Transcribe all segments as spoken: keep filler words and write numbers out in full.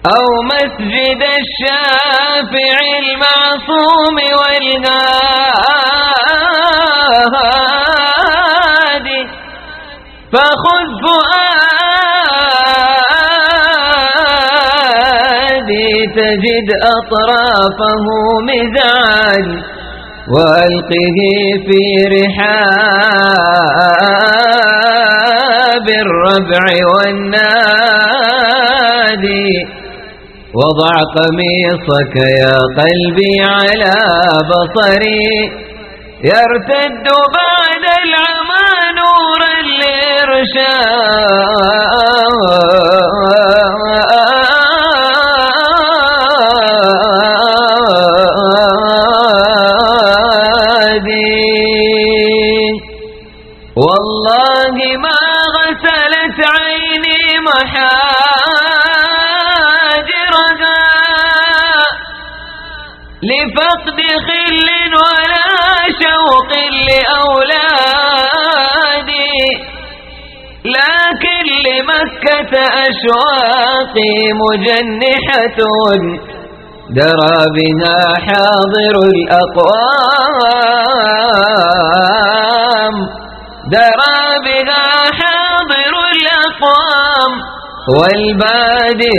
أو مسجد الشافعي المعصوم والهادي، فخذ فؤادي تجد أطرافه مزعاج، وألقه في رحاب الربع والنادي، وضع قميصك يا قلبي على بصري، يرتد بعد العمى نورا للإرشاد. والله ما غسلت عيني محاجرها لفقد خل ولا شوق لأولادي، لكن لمكة أشواقي مجنحة، درى بها حاضر الأقوام، درى بها حاضر الأقوام والبادي.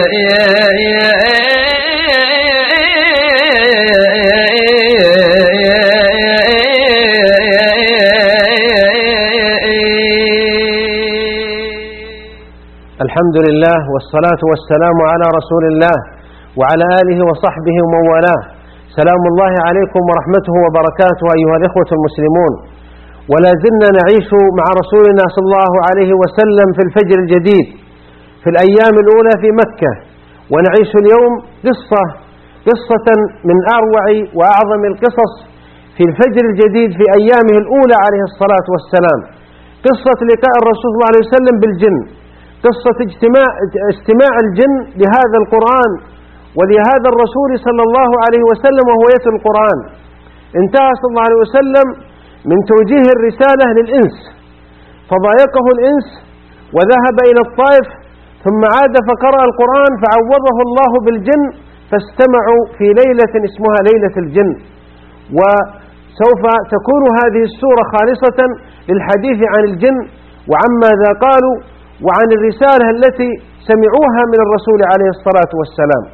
الحمد لله والصلاة والسلام على رسول الله وعلى آله وصحبه ومن والاه. سلام الله عليكم ورحمته وبركاته أيها الإخوة المسلمون. ولا زلنا نعيش مع رسولنا صلى الله عليه وسلم في الفجر الجديد في الأيام الأولى في مكة، ونعيش اليوم قصة قصة من أروع وأعظم القصص في الفجر الجديد في أيامه الأولى عليه الصلاة والسلام، قصة لقاء الرسول صلى الله عليه وسلم بالجن، قصة اجتماع استماع الجن لهذا القرآن ولهذا الرسول صلى الله عليه وسلم وهو يتلو القرآن. انتهى صلى الله عليه وسلم من توجيه الرسالة للإنس، فضايقه الإنس وذهب إلى الطائف، ثم عاد فقرأ القرآن فعوضه الله بالجن، فاستمعوا في ليلة اسمها ليلة الجن. وسوف تكون هذه السورة خالصة للحديث عن الجن وعن ماذا قالوا وعن الرسالة التي سمعوها من الرسول عليه الصلاة والسلام.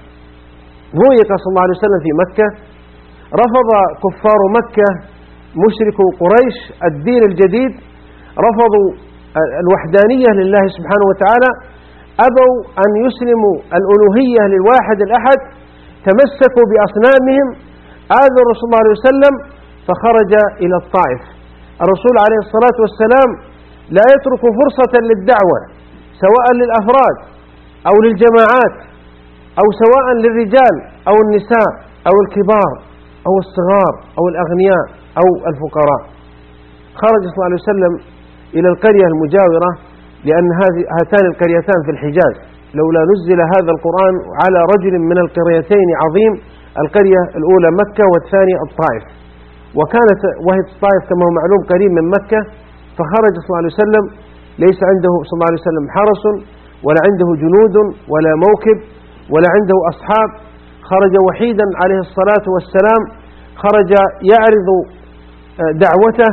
ضيق صلى الله عليه وسلم في مكة، رفض كفار مكة مشركو قريش الدين الجديد، رفضوا الوحدانية لله سبحانه وتعالى، أبوا أن يسلموا الألوهية للواحد الأحد، تمسكوا بأصنامهم، آذوا الرسول صلى الله عليه وسلم فخرج إلى الطائف. الرسول عليه الصلاة والسلام لا يترك فرصة للدعوة سواء للأفراد أو للجماعات أو سواء للرجال أو النساء أو الكبار أو الصغار أو الأغنياء أو الفقراء. خرج صلى الله عليه وسلم إلى القرية المجاورة، لأن هذه هاتان القريتان في الحجاز، لولا نزل هذا القرآن على رجل من القريتين عظيم، القرية الأولى مكة والثانية الطائف، وكانت وهي الطائف كما هو معلوم قريب من مكة. فخرج صلى الله عليه وسلم ليس عنده صلى الله عليه وسلم حرس ولا عنده جنود ولا موكب ولا عنده أصحاب، خرج وحيدا عليه الصلاة والسلام، خرج يعرض دعوته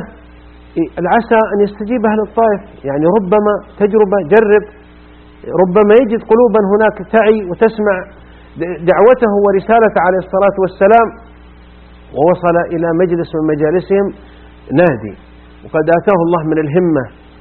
العسى أن يستجيب أهل الطائف، يعني ربما تجربة جرب، ربما يجد قلوبا هناك تعي وتسمع دعوته ورسالته عليه الصلاة والسلام. ووصل إلى مجلس من مجالسهم نادي، وقد آتاه الله من الهمة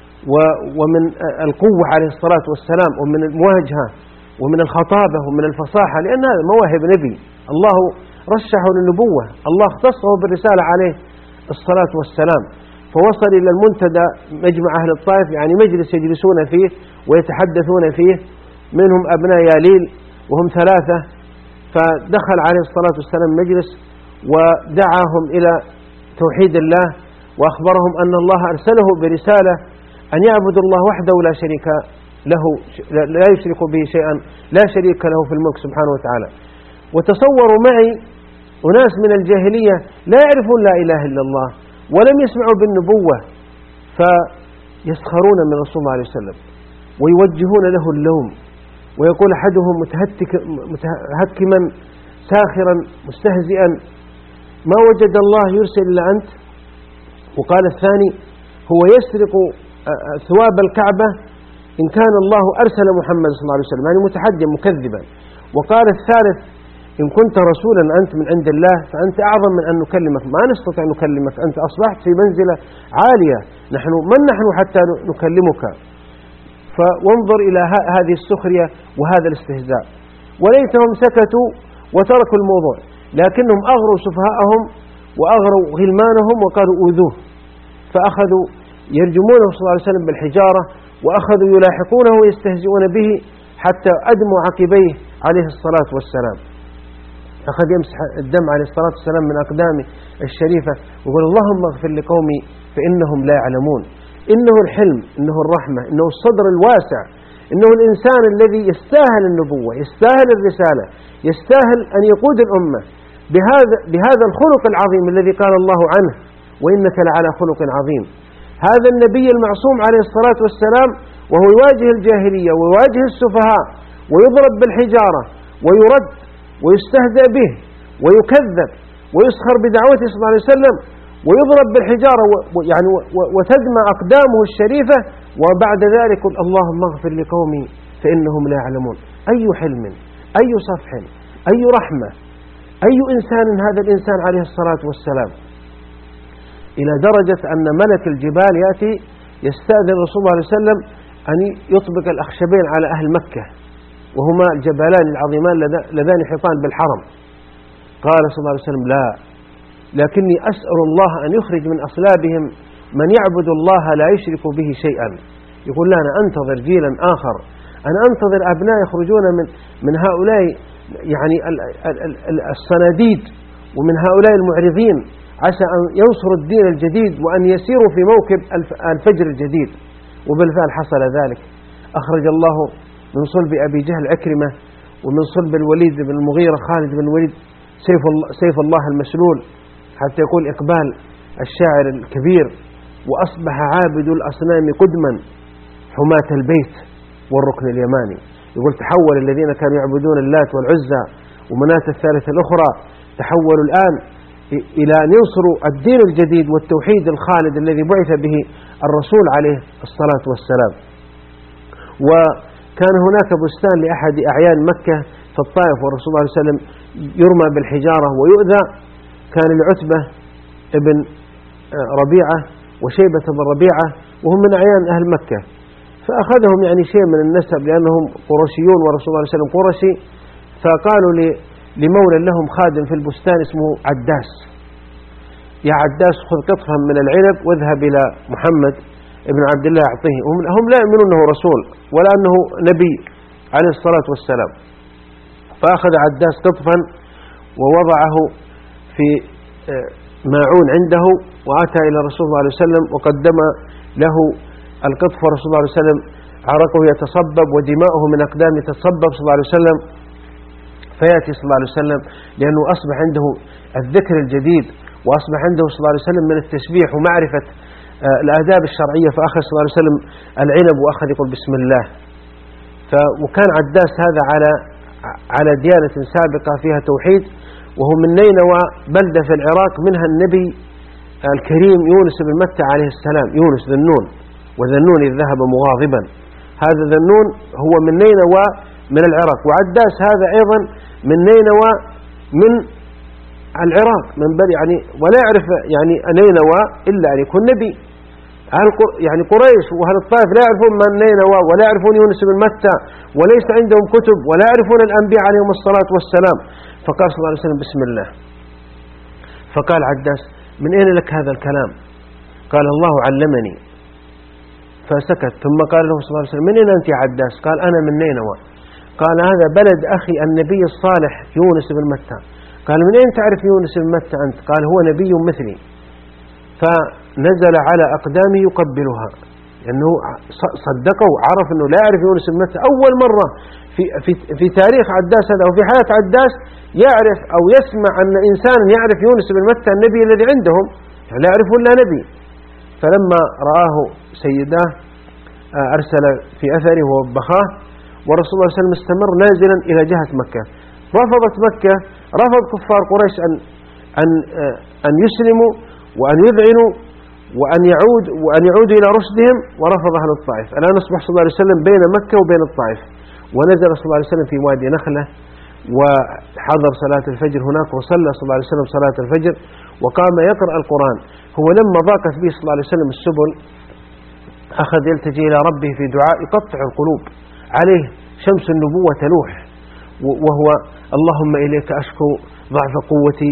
ومن القوة عليه الصلاة والسلام ومن المواجهة ومن الخطابة ومن الفصاحة، لأن هذا مواهب نبي، الله رشحه للنبوة، الله اختصه بالرسالة عليه الصلاة والسلام. فوصل إلى المنتدى مجمع أهل الطائف، يعني مجلس يجلسون فيه ويتحدثون فيه، منهم أبناء ياليل وهم ثلاثة. فدخل عليه الصلاة والسلام مجلس ودعاهم إلى توحيد الله، وأخبرهم أن الله أرسله برسالة أن يعبد الله وحده لا شريك له، لا يشرك به شيئا، لا شريك له في الملك سبحانه وتعالى. وتصوروا معي أناس من الجاهلية لا يعرفون لا إله إلا الله ولم يسمعوا بالنبوة، فيسخرون من رسول الله عليه وسلم ويوجهون له اللوم ويقول أحدهم متهكما ساخرا مستهزئا: ما وجد الله يرسل إلا أنت. وقال الثاني: هو يسرق ثواب الكعبة إن كان الله أرسل محمد صلى الله عليه وسلم، يعني متحديا مكذبا. وقال الثالث: إن كنت رسولا أنت من عند الله فأنت أعظم من أن نكلمك، ما نستطيع أن نكلمك، أنت أصبحت في منزلة عالية، نحن من نحن حتى نكلمك؟ فانظر إلى هذه السخرية وهذا الاستهزاء. وليتهم سكتوا وتركوا الموضوع، لكنهم أغروا سفهاءهم وأغروا غلمانهم وقالوا أوذوه، فأخذوا يرجمونه صلى الله عليه وسلم بالحجارة، وأخذوا يلاحقونه ويستهزئون به حتى أدموا عقبيه عليه الصلاة والسلام. أخذ يمسح الدم عليه الصلاة والسلام من أقدامه الشريفة ويقول: اللهم اغفر لقومي فإنهم لا يعلمون. إنه الحلم، إنه الرحمة، إنه الصدر الواسع، إنه الإنسان الذي يستاهل النبوة، يستاهل الرسالة، يستاهل أن يقود الأمة بهذا, بهذا الخلق العظيم الذي قال الله عنه: وإنك لعلى خلق عظيم. هذا النبي المعصوم عليه الصلاة والسلام وهو يواجه الجاهلية ويواجه السفهاء ويضرب بالحجارة ويرد ويستهزأ به ويكذب ويسخر بدعوته صلى الله عليه وسلم ويضرب بالحجارة يعني وتدمى أقدامه الشريفة، وبعد ذلك قل: اللهم اغفر لقومي فإنهم لا يعلمون. أي حلم، أي صفح، أي رحمة، أي إنسان هذا الإنسان عليه الصلاة والسلام، إلى درجة أن ملك الجبال يأتي يستأذن رسول الله صلى الله عليه وسلم أن يطبق الأخشبين على أهل مكة، وهما الجبلان العظيمان لذان حيطان بالحرم. قال صلى الله عليه وسلم: لا، لكني أسأل الله أن يخرج من أصلابهم من يعبد الله لا يشرك به شيئا. يقول: لا، أنا أنتظر جيلا آخر، أنا أنتظر أبناء يخرجون من من هؤلاء يعني الصناديد ومن هؤلاء المعرضين، عسى أن ينصروا الدين الجديد وأن يسيروا في موكب الفجر الجديد. وبالفعل حصل ذلك. أخرج الله من صلب أبي جهل عكرمة، ومن صلب الوليد بن المغيرة خالد بن الوليد سيف الله, سيف الله المسلول، حتى يقول إقبال الشاعر الكبير: وأصبح عابد الأصنام قدما حماة البيت والركن اليماني. يقول: تحول الذين كانوا يعبدون اللات والعزى ومناة الثالثة الأخرى، تحولوا الآن إلى أن ينصروا الدين الجديد والتوحيد الخالد الذي بعث به الرسول عليه الصلاة والسلام. وكان هناك بستان لأحد أعيان مكة في الطائف، والرسول صلى الله عليه وسلم يرمى بالحجارة ويؤذى. كان لعتبة ابن ربيعة وشيبة بن ربيعة، وهم من أعيان أهل مكة، فأخذهم يعني شيء من النسب لأنهم قرشيون والرسول صلى الله عليه وسلم قرشي، فقالوا لمولى لهم خادم في البستان اسمه عداس: يا عداس، خذ قطفا من العنب واذهب إلى محمد ابن عبد الله أعطيه. هم لا يؤمنون أنه رسول ولا أنه نبي عليه الصلاة والسلام. فأخذ عداس قطفا ووضعه في ماعون عنده، وأتى إلى رسول الله عليه وسلم وقدم له القطف، ورسول الله عليه وسلم عرقه يتصبب ودماؤه من أقدامه تتصبب صلى الله عليه وسلم. فيأتي صلى الله عليه وسلم لأنه أصبح عنده الذكر الجديد، وأصبح عنده صلى الله عليه وسلم من التسبيح ومعرفة الآداب الشرعية، فأخذ صلى الله عليه وسلم العنب وأخذ يقول بسم الله. وكان عداس هذا على على ديانة سابقة فيها توحيد، وهو من نينوى بلدة في العراق، منها النبي الكريم يونس بن متى عليه السلام، يونس ذنون، وذنون إذ ذهب مغاضبا. هذا ذنون هو من نينوى من العراق، وعداس هذا أيضا من نينوى من العراق، من بل يعني ولا يعرف يعني نينوى إلا أن يكون نبي. يعني قريش وأهل الطائف لا يعرفون من نينوى ولا يعرفون يونس بن متى، وليس عندهم كتب ولا يعرفون الأنبياء عليهم الصلاة والسلام. فقال صلى الله عليه وسلم بسم الله. فقال عداس: من أين لك هذا الكلام؟ قال: الله علمني. فسكت، ثم قال له صلى الله عليه وسلم: من أين أنت يا عداس؟ قال: أنا من نينوى. قال: هذا بلد أخي النبي الصالح يونس بن متى. قال: من أين تعرف يونس بن متى أنت؟ قال: هو نبي مثلي. فنزل على أقدامه يقبلها، لأنه صدقه وعرف أنه لا يعرف يونس بن متى. أول مرة في, في, في تاريخ عداس هذا وفي حياة عداس يعرف أو يسمع أن إنسان يعرف يونس بن متى النبي الذي عندهم، يعني لا يعرفه إلا نبي. فلما رآه سيداه أرسل في أثره ووبخاه، والرسول صلى الله عليه وسلم استمر نازلا إلى جهة مكة. رفضت مكة، رفض كفار قريش أن أن أن يسلموا وأن يذعنوا وأن يعود وأن يعودوا إلى رشدهم، ورفض أهل الطائف. الآن أصبح صلى الله عليه وسلم بين مكة وبين الطائف، ونزل صلى الله عليه وسلم في وادي نخلة، وحضر صلاة الفجر هناك، وصلى صلى الله عليه وسلم صلاة الفجر، وقام يقرأ القرآن. هو لما ضاقت به صلى الله عليه وسلم السبل أخذ يلتجي إلى ربه في دعاء يقطع القلوب، عليه شمس النبوة تلوح، وهو اللهم إليك أشكو ضعف قوتي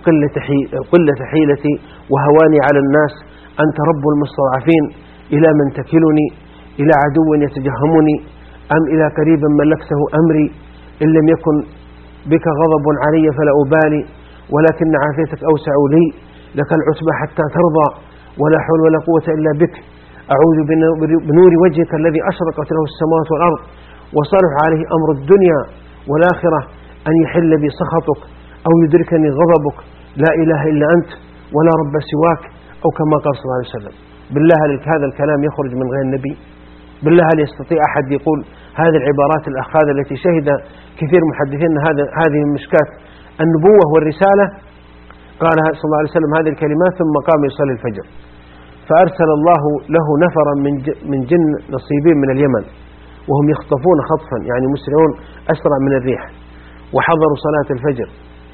وقلة حيلتي وهواني على الناس، أنت رب المستضعفين، إلى من تكلني؟ إلى عدو يتجهمني أم إلى قريب ملكته أمري؟ إن لم يكن بك غضب علي فلا أبالي، ولكن عافيتك أوسع لي، لك العتبى حتى ترضى، ولا حول ولا قوة إلا بك، أعوذ بنور وجهك الذي أشرقت له السماوات والأرض وصلح عليه أمر الدنيا والآخرة أن يحل بي سخطك أو يدركني غضبك، لا إله إلا أنت ولا رب سواك، أو كما قال صلى الله عليه وسلم. بالله عليك هذا الكلام يخرج من غير النبي؟ بالله هل يستطيع أحد يقول هذه العبارات الأخاذة التي شهد كثير محدثين هذا هذه من مشكات النبوة والرسالة؟ قال صلى الله عليه وسلم هذه الكلمات ثم قام يصلي الفجر، فأرسل الله له نفرا من جن نصيبين من اليمن، وهم يخطفون خطفا يعني مسرعون أسرع من الريح، وحضروا صلاة الفجر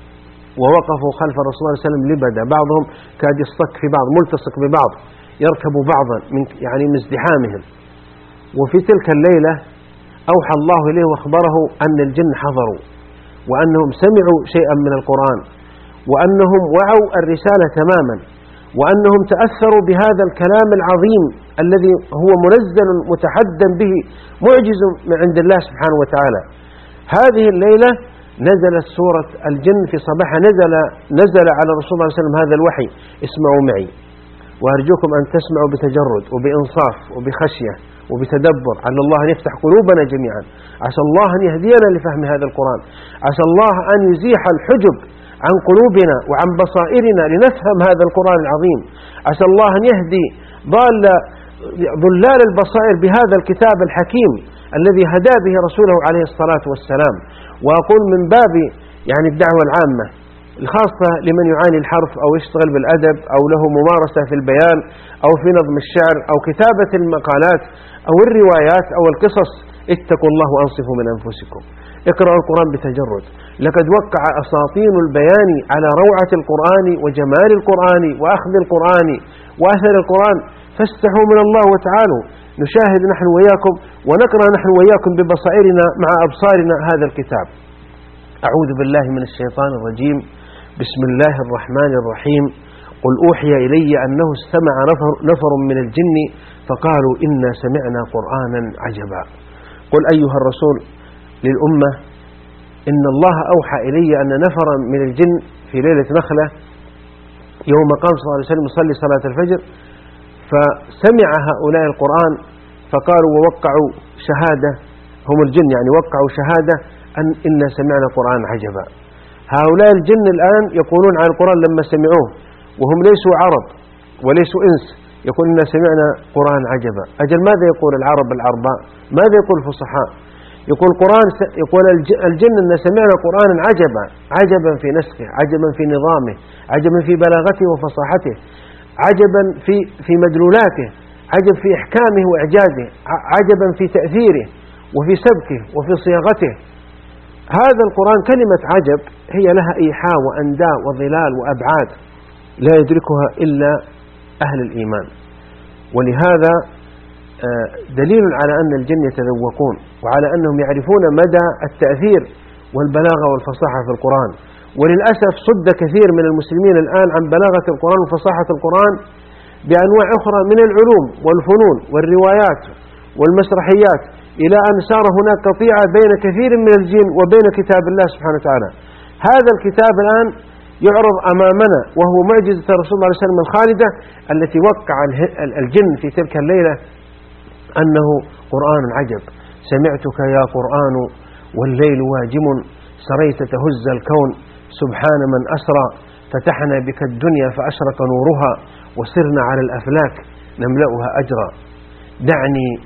ووقفوا خلف الرسول صلى الله عليه وسلم لبدا، بعضهم كاد يصطك في بعض، ملتصق ببعض، يركب بعضا من يعني من ازدحامهم. وفي تلك الليلة أوحى الله إليه واخبره أن الجن حضروا، وأنهم سمعوا شيئا من القرآن، وأنهم وعوا الرسالة تماما، وأنهم تأثروا بهذا الكلام العظيم الذي هو منزل متحدى به معجز من عند الله سبحانه وتعالى. هذه الليلة نزلت سورة الجن في صباحها، نزل نزل على رسول الله صلى الله عليه وسلم هذا الوحي. اسمعوا معي، وأرجوكم أن تسمعوا بتجرد وبإنصاف وبخشية وبتدبر، على الله أن يفتح قلوبنا جميعا، عسى الله أن يهدينا لفهم هذا القرآن، عسى الله أن يزيح الحجب عن قلوبنا وعن بصائرنا لنفهم هذا القرآن العظيم، عسى الله أن يهدي ضال ضلال البصائر بهذا الكتاب الحكيم الذي هدى به رسوله عليه الصلاة والسلام. وأقول من باب يعني الدعوة العامة الخاصة لمن يعاني الحرف أو يشتغل بالأدب أو له ممارسة في البيان أو في نظم الشعر أو كتابة المقالات أو الروايات أو القصص، اتقوا الله وأنصفوا من أنفسكم، اقرأوا القرآن بتجرد. لقد وقع أساطين البيان على روعة القرآن وجمال القرآن وأخذ القرآن وأثر القرآن، فاستحوا من الله وتعالوا. نشاهد نحن وياكم ونقرأ نحن وياكم ببصائرنا مع أبصارنا هذا الكتاب. أعوذ بالله من الشيطان الرجيم، بسم الله الرحمن الرحيم. قل أوحي إلي أنه استمع نفر من الجن فقالوا إنا سمعنا قرآنا عجبا. قل أيها الرسول للأمة إن الله أوحى إلي أن نفرا من الجن في ليلة نخلة يوم قام صلى الله عليه وسلم يصلي صلاة الفجر، فسمع هؤلاء القرآن فقالوا ووقعوا شهادة، هم الجن يعني وقعوا شهادة أن إنا سمعنا قرآن عجبا. هؤلاء الجن الآن يقولون عن القرآن لما سمعوه، وهم ليسوا عرب وليسوا إنس، يقول إنا سمعنا قرآن عجبا. أجل ماذا يقول العرب العرباء؟ ماذا يقول الفصحاء؟ يقول قرآن يقول الجن إن سمعنا قرآنا عجبا، عجبا في نسخه، عجبا في نظامه، عجبا في بلاغته وفصاحته، عجبا في في مدلولاته، عجب في إحكامه وإعجازه، عجبا في تأثيره وفي سبكه وفي صياغته. هذا القرآن كلمة عجب هي لها إيحاء وأنداء وظلال وأبعاد لا يدركها إلا أهل الإيمان، ولهذا دليل على أن الجن يتذوقون وعلى أنهم يعرفون مدى التأثير والبلاغة والفصاحة في القرآن. وللأسف صد كثير من المسلمين الآن عن بلاغة القرآن وفصاحة القرآن بأنواع أخرى من العلوم والفنون والروايات والمسرحيات، إلى أن صار هناك قطيعة بين كثير من الجن وبين كتاب الله سبحانه وتعالى. هذا الكتاب الآن يعرض أمامنا وهو معجزة رسول الله صلى الله عليه وسلم الخالدة التي وقع الجن في تلك الليلة أنه قرآن عجب. سمعتك يا قرآن والليل واجم، سريت تهز الكون سبحان من أسرى، فتحنا بك الدنيا فأشرق نورها، وسرنا على الأفلاك نملأها أجرا. دعني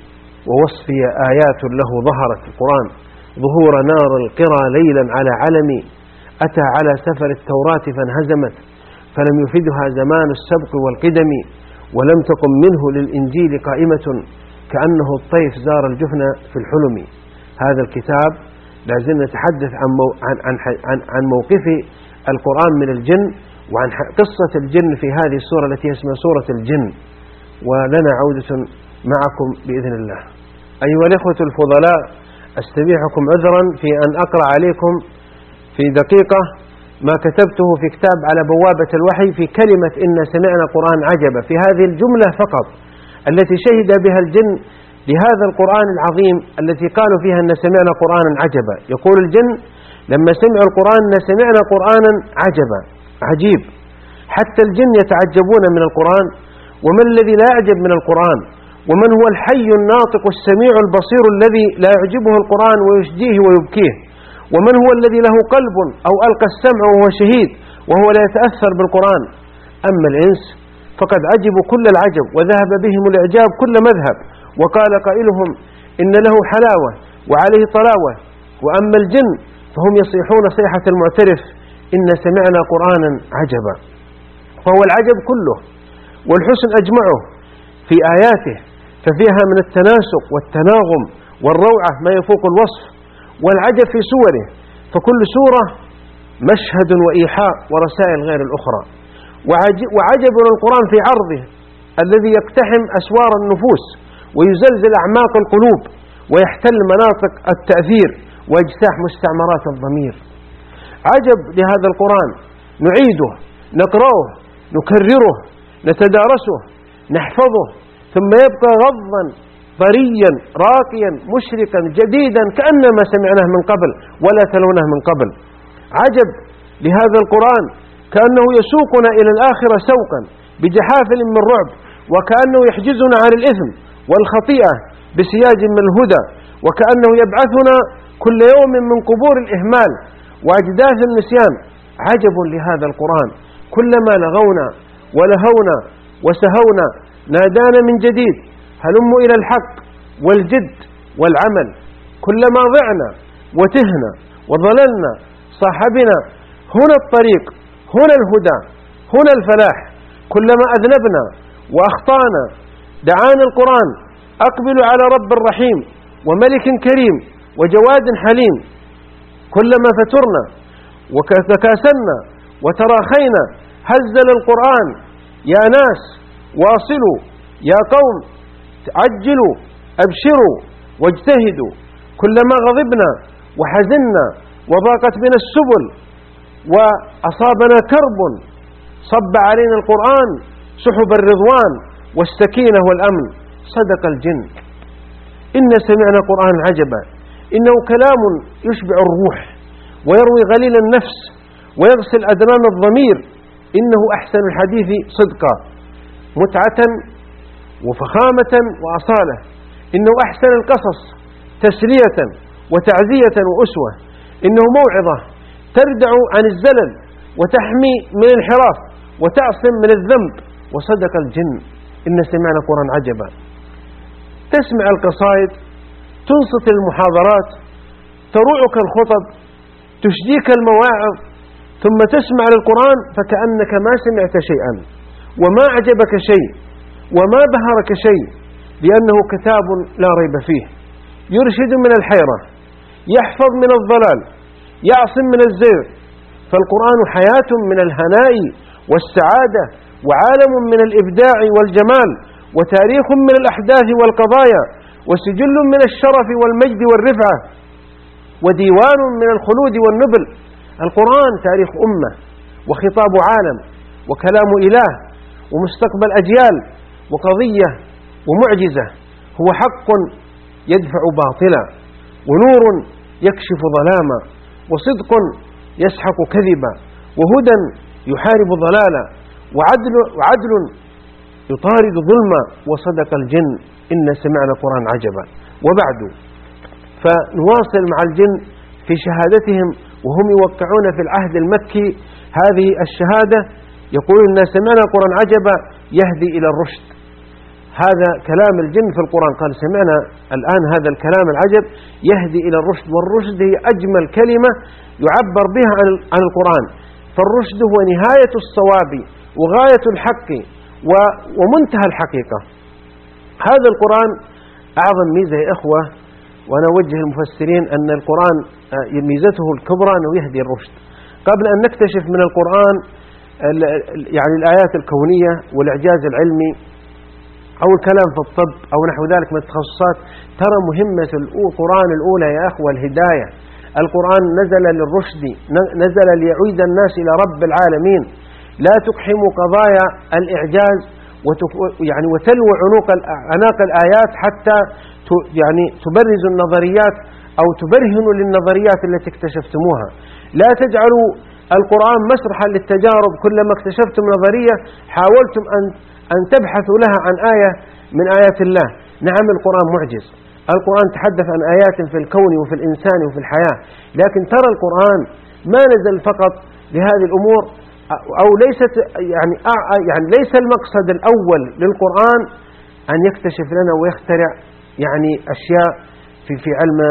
ووصفي آيات له ظهرت القرآن ظهور نار القرى ليلا على علمي أتى على سفر التوراة فانهزمت فلم يفدها زمان السبق والقدم ولم تقم منه للإنجيل قائمة كأنه الطيف زار الجفن في الحلم. هذا الكتاب لازلنا نتحدث عن, مو عن, عن, عن, عن موقف القرآن من الجن وعن قصة الجن في هذه السورة التي اسمها سورة الجن، ولنا عودة معكم بإذن الله. أيها الإخوة الفضلاء، أستبيحكم عذرا في أن أقرأ عليكم في دقيقة ما كتبته في كتاب على بوابة الوحي في كلمة إن سمعنا قرآن عجبا، في هذه الجملة فقط التي شهد بها الجن لهذا القرآن العظيم التي قالوا فيها أن سمعنا قرآنا عجبا. يقول الجن لما سمعوا القرآن أن سمعنا قرآنا عجبا، عجيب. حتى الجن يتعجبون من القرآن، ومن الذي لا يعجب من القرآن؟ ومن هو الحي الناطق السميع البصير الذي لا يعجبه القرآن ويشجيه ويبكيه؟ ومن هو الذي له قلب أو ألقى السمع وهو شهيد وهو لا يتأثر بالقرآن؟ أما الإنس فقد عجبوا كل العجب وذهب بهم الإعجاب كل مذهب، وقال قائلهم إن له حلاوة وعليه طلاوة. وأما الجن فهم يصيحون صيحة المعترف إن سمعنا قرآنا عجبا. فهو العجب كله والحسن أجمعه في آياته، ففيها من التناسق والتناغم والروعة ما يفوق الوصف، والعجب في سوره، فكل سورة مشهد وإيحاء ورسائل غير الأخرى. وعجب القرآن في عرضه الذي يقتحم أسوار النفوس ويزلزل أعماق القلوب ويحتل مناطق التأثير ويجتاح مستعمرات الضمير. عجب لهذا القرآن، نعيده، نقرأه، نكرره، نتدارسه، نحفظه، ثم يبقى غضا طريا راقيا مشرقا جديدا كأنما سمعناه من قبل ولا تلونه من قبل. عجب لهذا القرآن، كأنه يسوقنا إلى الآخرة سوقا بجحافل من رعب، وكأنه يحجزنا عن الإثم والخطيئة بسياج من الهدى، وكأنه يبعثنا كل يوم من قبور الإهمال وأجداث النسيان. عجب لهذا القرآن، كلما لغونا ولهونا وسهونا نادانا من جديد هلموا إلى الحق والجد والعمل. كلما ضعنا وتهنا وضللنا صاحبنا هنا الطريق، هنا الهدى، هنا الفلاح. كلما أذنبنا وأخطأنا دعانا القرآن أقبلوا على رب رحيم وملك كريم وجواد حليم. كلما فترنا وتكاسلنا وتراخينا هزل القرآن يا ناس واصلوا، يا قوم عجلوا، أبشروا واجتهدوا. كلما غضبنا وحزنا وضاقت بنا السبل وأصابنا كرب صب علينا القرآن سحب الرضوان والسكينة والأمن. صدق الجن، إن سمعنا قرآن عجبا، إنه كلام يشبع الروح ويروي غليل النفس ويغسل أدران الضمير. إنه أحسن الحديث صدقا متعة وفخامة وأصالة. إنه أحسن القصص تسلية وتعزية وأسوة. إنه موعظة تردع عن الزلل وتحمي من الانحراف وتعصم من الذنب. وصدق الجن، إن سمعنا قرآن عجبا. تسمع القصائد، تنصت المحاضرات، تروعك الخطب، تشجيك المواعظ، ثم تسمع للقرآن فكأنك ما سمعت شيئا وما أعجبك شيء وما بهرك شيء، لأنه كتاب لا ريب فيه، يرشد من الحيرة، يحفظ من الضلال، يعصم من الزيغ. فالقرآن حياة من الهناء والسعادة، وعالم من الإبداع والجمال، وتاريخ من الأحداث والقضايا، وسجل من الشرف والمجد والرفعة، وديوان من الخلود والنبل. القرآن تاريخ أمة وخطاب عالم وكلام إله ومستقبل أجيال وقضية ومعجزة. هو حق يدفع باطلا، ونور يكشف ظلاما، وصدق يسحق كذبا، وهدى يحارب ضلالا، وعدل, وعدل يطارد ظلما. وصدق الجن، إن سمعنا قرآن عجبا. وبعد، فنواصل مع الجن في شهادتهم وهم يوقعون في العهد المكي هذه الشهادة، يقولون إن سمعنا قرآن عجبا يهدي إلى الرشد. هذا كلام الجن في القرآن. قال سمعنا الآن هذا الكلام العجب يهدي إلى الرشد، والرشد هي أجمل كلمة يعبر بها عن القرآن. فالرشد هو نهاية الصواب وغاية الحق ومنتهى الحقيقة. هذا القرآن أعظم ميزة يا إخوة، وأنا أوجه المفسرين أن القرآن ميزته الكبرى أنه يهدي الرشد. قبل أن نكتشف من القرآن يعني الآيات الكونية والإعجاز العلمي أو الكلام في الطب أو نحو ذلك من التخصصات، ترى مهمة القرآن الأولى يا أخوة الهداية. القرآن نزل للرشد، نزل ليعيد الناس إلى رب العالمين. لا تقحموا قضايا الإعجاز يعني وتلوى عنق عناق الآيات حتى يعني تبرز النظريات أو تبرهنوا للنظريات التي اكتشفتموها. لا تجعلوا القرآن مسرحا للتجارب، كلما اكتشفتم نظرية حاولتم أن أن تبحثوا لها عن آية من آيات الله. نعم القرآن معجز، القرآن تحدث عن آيات في الكون وفي الإنسان وفي الحياة، لكن ترى القرآن ما نزل فقط لهذه الأمور، أو ليست يعني يعني ليس المقصد الأول للقرآن أن يكتشف لنا ويخترع يعني أشياء في في علم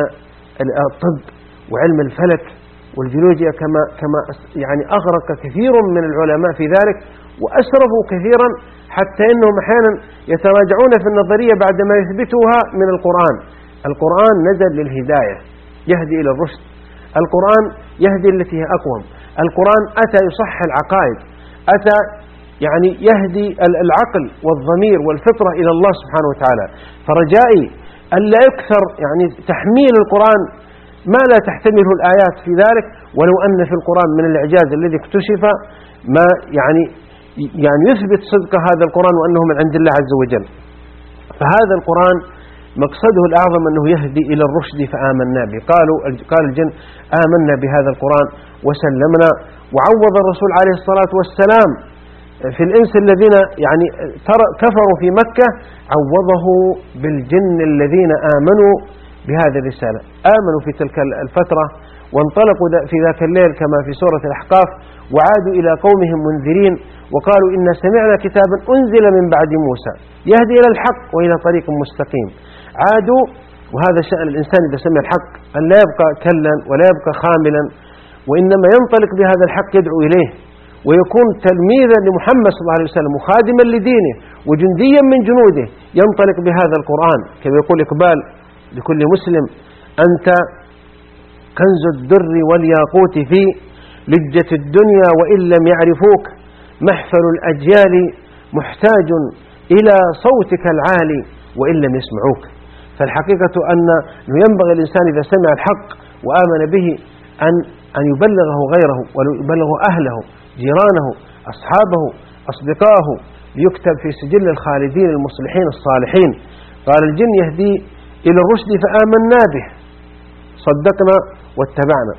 الطب وعلم الفلك والجيولوجيا كما كما يعني أغرق كثير من العلماء في ذلك وأسرفوا كثيرا، حتى إنهم أحيانا يتراجعون في النظرية بعدما يثبتوها من القرآن. القرآن نزل للهداية، يهدي إلى الرشد. القرآن يهدي التي هي أقوم. القرآن أتى يصح العقائد، أتى يعني يهدي العقل والضمير والفطرة إلى الله سبحانه وتعالى. فرجائي ألا يكثر يعني تحميل القرآن ما لا تحتمله الآيات في ذلك، ولو أن في القرآن من الإعجاز الذي اكتشف ما يعني يعني يثبت صدق هذا القرآن وأنه من عند الله عز وجل. فهذا القرآن مقصده الأعظم أنه يهدي إلى الرشد فآمنا به. قالوا قال الجن آمنا بهذا القرآن وسلمنا. وعوض الرسول عليه الصلاة والسلام في الإنس الذين يعني كفروا في مكة، عوضه بالجن الذين آمنوا بهذه الرسالة، آمنوا في تلك الفترة وانطلقوا في ذاك الليل كما في سورة الأحقاف، وعادوا إلى قومهم منذرين وقالوا إن سمعنا كتابا أنزل من بعد موسى يهدي إلى الحق وإلى طريق مستقيم. عادوا، وهذا شأن الإنسان إذا سمع الحق أن لا يبقى كلا ولا يبقى خاملا، وإنما ينطلق بهذا الحق يدعو إليه ويكون تلميذا لمحمد صلى الله عليه وسلم وخادما لدينه وجنديا من جنوده، ينطلق بهذا القرآن كما يقول إقبال لكل مسلم: أنت كنز الدر والياقوت في لجة الدنيا وإن لم يعرفوك، محفل الأجيال محتاج إلى صوتك العالي وإن لم يسمعوك. فالحقيقة أن ينبغي الإنسان إذا سمع الحق وآمن به أن أن يبلغه غيره ويبلغه أهله، جيرانه، أصحابه، أصدقائه، ليكتب في سجل الخالدين المصلحين الصالحين. قال الجن يهدي إلى الرشد فآمنا به، صدقنا واتبعنا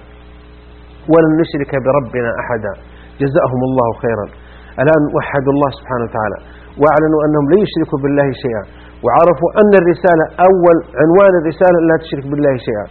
ولن نشرك بربنا أحدا، جزاهم الله خيرا. الآن وحدوا الله سبحانه وتعالى واعلنوا أنهم لا يشركوا بالله شيئا، وعرفوا أن الرسالة أول عنوان الرسالة لا تشرك بالله شيئا.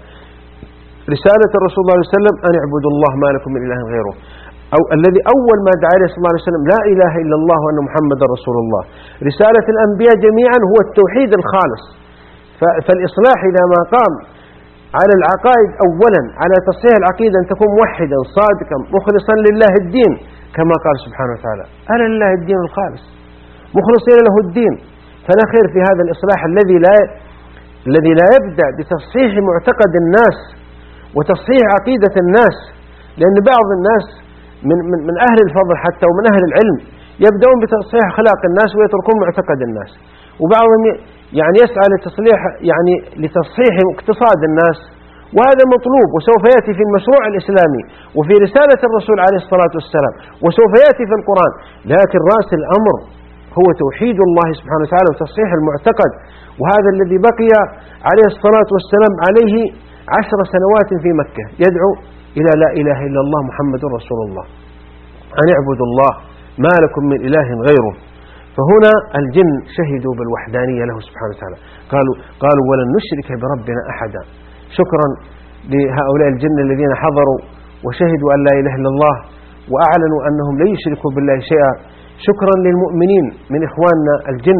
رسالة الرسول صلى الله عليه وسلم أن اعبدوا الله ما لكم من إله غيره، أو الذي أول ما دعا عليه صلى الله عليه وسلم لا إله إلا الله وأن محمد رسول الله. رسالة الأنبياء جميعا هو التوحيد الخالص. فالإصلاح إذا ما قام على العقائد أولا، على تصحيح العقيدة أن تكون موحدا صادقا مخلصا لله الدين كما قال سبحانه وتعالى: ألا لله الدين الخالص مخلصين له الدين. فلا خير في هذا الإصلاح الذي لا الذي لا يبدأ بتصحيح معتقد الناس وتصحيح عقيدة الناس، لأن بعض الناس من من من أهل الفضل حتى ومن أهل العلم يبدأون بتصحيح أخلاق الناس ويتركون معتقد الناس، وبعضهم يعني يسعى لتصليح يعني لتصحيح اقتصاد الناس، وهذا مطلوب وسوف يأتي في المشروع الإسلامي وفي رسالة الرسول عليه الصلاة والسلام وسوف يأتي في القرآن. لكن رأس الأمر هو توحيد الله سبحانه وتعالى وتصحيح المعتقد، وهذا الذي بقي عليه الصلاة والسلام عليه عشر سنوات في مكة يدعو إلى لا إله إلا الله محمد رسول الله، أن اعبدوا الله ما لكم من إله غيره. فهنا الجن شهدوا بالوحدانية له سبحانه وتعالى، قالوا قالوا ولن نشرك بربنا أحدا. شكرا لهؤلاء الجن الذين حضروا وشهدوا أن لا إله إلا الله وأعلنوا أنهم لا يشركوا بالله شيئا. شكرا للمؤمنين من إخواننا الجن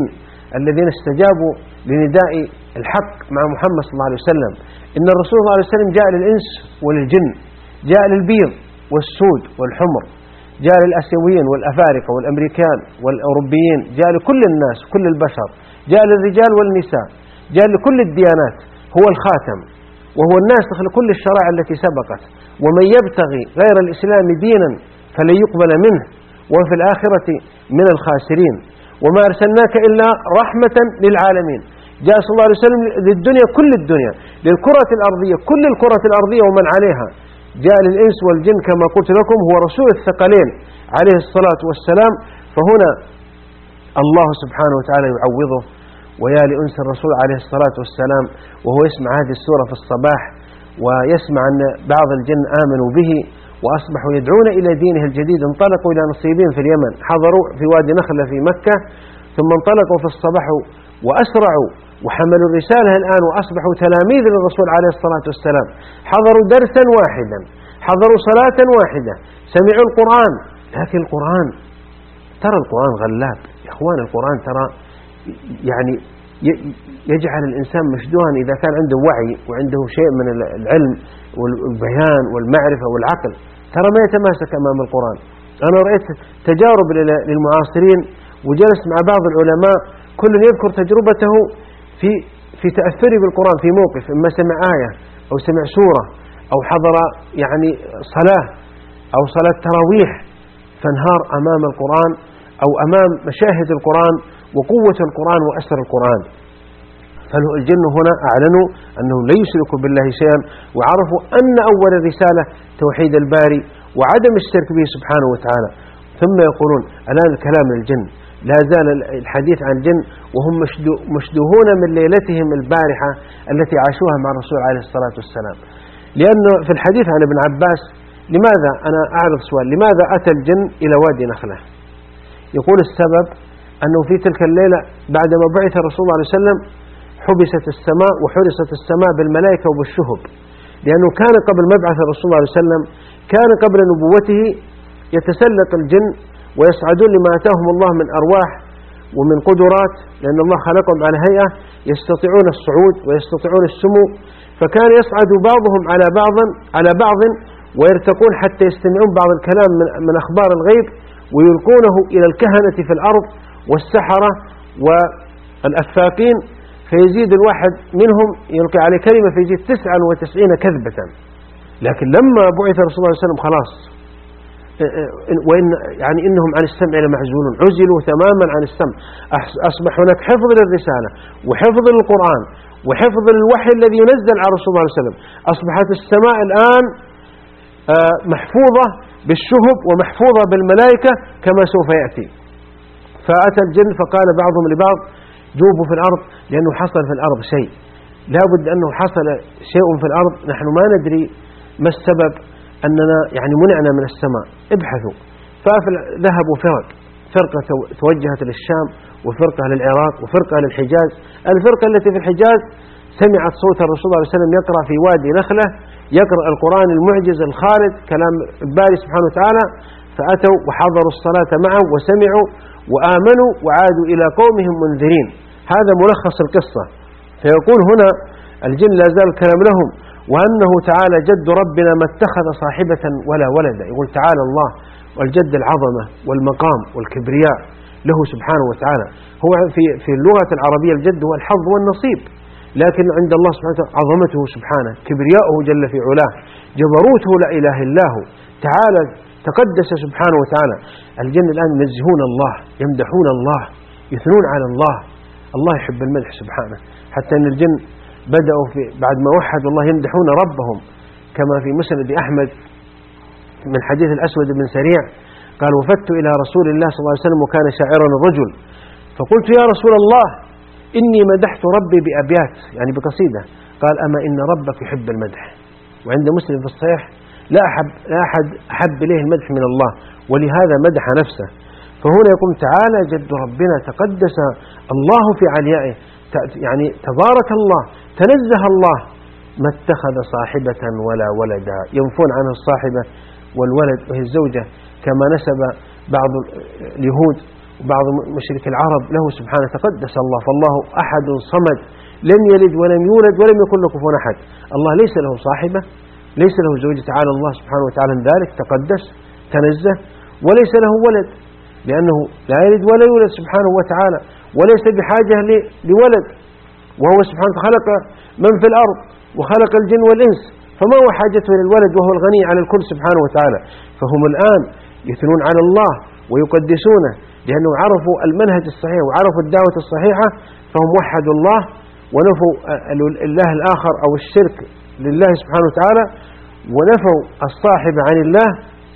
الذين استجابوا لنداء الحق مع محمد صلى الله عليه وسلم. إن الرسول صلى الله عليه وسلم جاء للإنس وللجن، جاء للبيض والسود والحمر، جاء للآسيويين والأفارقة والأمريكان والأوروبيين، جاء لكل الناس كل البشر، جاء للرجال والنساء، جاء لكل الديانات، هو الخاتم وهو الناسخ لكل الشرائع التي سبقت. ومن يبتغي غير الإسلام دينا فلن يقبل منه وفي الآخرة من الخاسرين. وما أرسلناك إلا رحمة للعالمين. جاء صلى الله عليه وسلم للدنيا كل الدنيا، للكرة الأرضية كل الكرة الأرضية ومن عليها. جاء للإنس والجن كما قلت لكم، هو رسول الثقلين عليه الصلاة والسلام. فهنا الله سبحانه وتعالى يعوضه، ويا لأنس الرسول عليه الصلاة والسلام وهو يسمع هذه السورة في الصباح، ويسمع أن بعض الجن آمنوا به وأصبحوا يدعون إلى دينه الجديد. انطلقوا إلى نصيبين في اليمن، حضروا في وادي نخلة في مكة، ثم انطلقوا في الصباح وأسرعوا وحملوا الرسالة الآن وأصبحوا تلاميذ للرسول عليه الصلاة والسلام. حضروا درسا واحدا، حضروا صلاة واحدة، سمعوا القرآن. لكن القرآن، ترى القرآن غلاب يا إخوان. القرآن ترى يعني يجعل الإنسان مشدوها إذا كان عنده وعي وعنده شيء من العلم والبيان والمعرفة والعقل، ترى ما يتماسك أمام القرآن. أنا رأيت تجارب للمعاصرين وجلست مع بعض العلماء، كل يذكر تجربته في في تأثره بالقرآن في موقف، إما سمع آية أو سمع سورة أو حضر يعني صلاة أو صلاة تراويح، فانهار أمام القرآن أو أمام مشاهد القرآن وقوة القرآن وأثر القرآن. فالجن هنا أعلنوا أنهم لا يشركوا بالله شيئا، وعرفوا أن أول الرسالة توحيد الباري وعدم الشرك به سبحانه وتعالى. ثم يقولون الآن الكلام للجن، لا زال الحديث عن الجن وهم مشدوهون من ليلتهم البارحة التي عاشوها مع الرسول عليه الصلاة والسلام. لأن في الحديث عن ابن عباس، لماذا أنا أعرض سؤال، لماذا أتى الجن إلى وادي نخلة؟ يقول السبب أنه في تلك الليلة بعدما بعث الرسول صلى الله عليه وسلم حبست السماء وحرست السماء بالملائكة وبالشهب، لأنه كان قبل مبعث الرسول صلى الله عليه وسلم، كان قبل نبوته يتسلق الجن ويصعدون لما أتاهم الله من أرواح ومن قدرات، لأن الله خلقهم على هيئة يستطيعون الصعود ويستطيعون السمو. فكان يصعد بعضهم على بعض على بعض ويرتقون حتى يستمعون بعض الكلام من أخبار الغيب ويلقونه إلى الكهنة في الأرض والسحرة والأفاقين، فيزيد الواحد منهم يلقي عليه كلمة فيزيد تسعة وتسعين كذبة. لكن لما بعث الرسول صلى الله عليه وسلم خلاص، وإن يعني إنهم عن السمع لمعزولون، عزلوا تماما عن السمع. أصبح هناك حفظ للرسالة وحفظ للقرآن وحفظ الوحي الذي ينزل على الرسول صلى الله عليه وسلم. أصبحت السماء الآن محفوظة بالشهب ومحفوظة بالملائكة كما سوف يأتي. فأتى الجن فقال بعضهم لبعض جوبوا في الأرض، لأنه حصل في الأرض شيء، لا بد أنه حصل شيء في الأرض، نحن ما ندري ما السبب أننا يعني منعنا من السماء، ابحثوا. فذهبوا فرق، فرقة توجهت للشام وفرقة للعراق وفرقة للحجاز. الفرقة التي في الحجاز سمعت صوت الرسول صلى الله عليه وسلم يقرأ في وادي نخلة، يقرأ القرآن المعجز الخالد كلام الباري سبحانه وتعالى، فأتوا وحضروا الصلاة معه وسمعوا وآمنوا وعادوا إلى قومهم منذرين. هذا ملخص القصة. فيقول هنا الجن لا زال الكلام لهم، وأنه تعالى جد ربنا ما اتخذ صاحبة ولا ولدا. يقول تعالى الله والجد العظمة والمقام والكبرياء له سبحانه وتعالى. هو في في اللغة العربية الجد هو الحظ والنصيب، لكن عند الله سبحانه وتعالى عظمته سبحانه، كبرياؤه جل في علاه، جبروته لا إله إلا هو، تعالى تقدس سبحانه وتعالى. الجن الآن ينزهون الله، يمدحون الله، يثنون على الله. الله يحب المدح سبحانه، حتى أن الجن بدأوا في بعد ما وحدوا الله يمدحون ربهم، كما في مسند أحمد من حديث الأسود بن سريع قال وفدت إلى رسول الله صلى الله عليه وسلم وكان شاعرا الرجل، فقلت يا رسول الله إني مدحت ربي بأبيات يعني بقصيدة، قال أما إن ربك يحب المدح. وعند مسلم في الصحيح لا أحب لا أحد أحب إليه المدح من الله، ولهذا مدح نفسه. فهنا يقول تعالى جد ربنا تقدس الله في عليائه، يعني تبارك الله تنزه الله، ما اتخذ صاحبة ولا ولدا. ينفون عنه الصاحبة والولد وهي الزوجة، كما نسب بعض اليهود بعض مشرك العرب له سبحانه تقدس الله، فالله أحد صمد لم يلد ولم يولد ولم يكن له كفوا أحد. الله ليس له صاحبة، ليس له زوجة، تعالى الله سبحانه وتعالى من ذلك، تقدس تنزه، وليس له ولد لأنه لا يلد ولا يولد سبحانه وتعالى، وليس بحاجة لولد، وهو سبحانه خلق من في الأرض وخلق الجن والإنس، فما هو حاجته للولد وهو الغني عن الكل سبحانه وتعالى. فهم الآن يثنون على الله ويقدسونه لأنه عرفوا المنهج الصحيح وعرفوا الدعوة الصحيحة، فهم وحدوا الله ونفوا الله الآخر أو الشرك لله سبحانه وتعالى، ونفوا الصاحب عن الله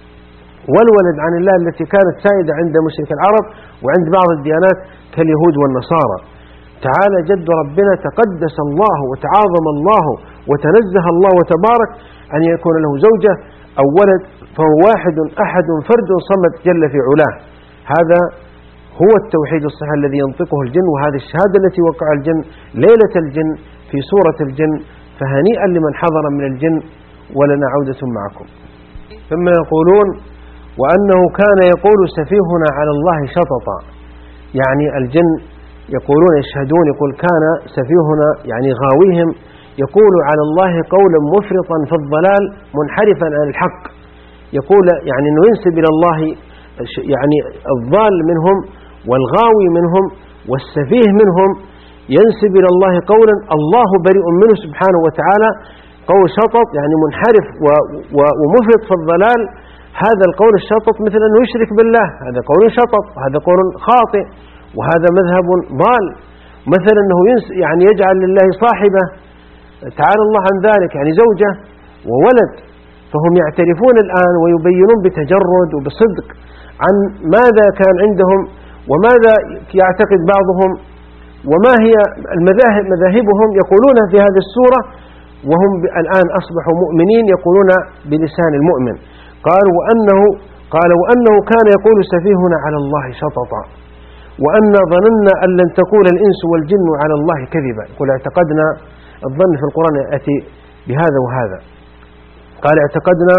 والولد عن الله التي كانت سائدة عند مشرك العرب وعند بعض الديانات كاليهود والنصارى. تعالى جد ربنا، تقدس الله وتعاظم الله وتنزه الله وتبارك أن يكون له زوجة أو ولد، فهو واحد أحد فرد صمد جل في علاه. هذا هو التوحيد الصحيح الذي ينطقه الجن، وهذه الشهادة التي وقع الجن ليلة الجن في سورة الجن، فهنيئا لمن حضر من الجن، ولنا عودة معكم. ثم يقولون وأنه كان يقول سفيهنا على الله شططا، يعني الجن يقولون يشهدون، يقول كان سفيهنا يعني غاويهم يقول على الله قولا مفرطا في الضلال منحرفا عن الحق، يقول يعني أنه ينسب إلى الله يعني الضال منهم والغاوي منهم والسفيه منهم، ينسب إلى الله قولا الله بريء منه سبحانه وتعالى، قول شطط يعني منحرف ومفرط في الضلال. هذا القول الشطط مثل أنه يشرك بالله، هذا قول شطط، هذا قول خاطئ، وهذا مذهب ضال. مثلا أنه يعني يجعل لله صاحبة، تعالى الله عن ذلك، يعني زوجة وولد. فهم يعترفون الآن ويبينون بتجرد وبصدق عن ماذا كان عندهم وماذا يعتقد بعضهم وما هي المذاهب مذاهبهم، يقولونها في هذه السورة وهم الآن أصبحوا مؤمنين، يقولون بلسان المؤمن. قال وأنه قال وأنه كان يقول سفيهنا على الله شططا، وأن ظننا أن لن تقول الإنس والجن على الله كذبا. يقول اعتقدنا، الظن في القرآن يأتي بهذا وهذا. قال اعتقدنا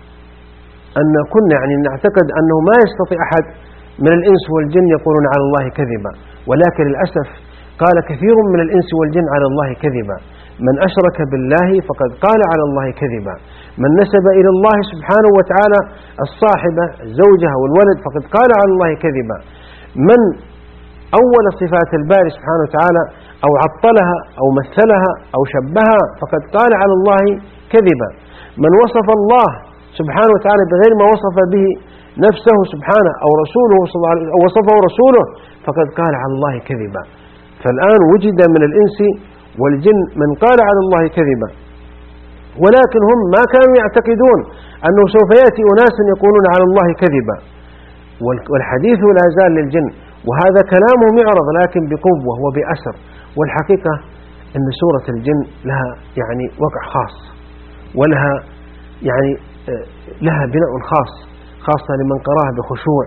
أن كنا يعني نعتقد أنه ما يستطيع أحد من الإنس والجن يقولون على الله كذبا، ولكن للأسف قال كثير من الإنس والجن على الله كذبا. من أشرك بالله فقد قال على الله كذبا، من نسب إلى الله سبحانه وتعالى الصاحبة الزوجة والولد فقد قال على الله كذبا، من أول صفات الباري سبحانه وتعالى أو عطلها أو مثلها أو شبهها فقد قال على الله كذبا، من وصف الله سبحانه وتعالى بغير ما وصف به نفسه سبحانه أو رسوله صلى الله عليه وسلم أو وصفه رسوله فقد قال على الله كذبا. فالآن وجد من الإنس والجن من قال على الله كذبا، ولكن هم ما كانوا يعتقدون أنه سوف يأتي أناس يقولون على الله كذبا، والحديث لا زال للجن، وهذا كلامهم يعرض لكن بقوة وبأسر. والحقيقة أن سورة الجن لها يعني وقع خاص، ولها يعني لها بناء خاص، خاصة لمن قراها بخشوع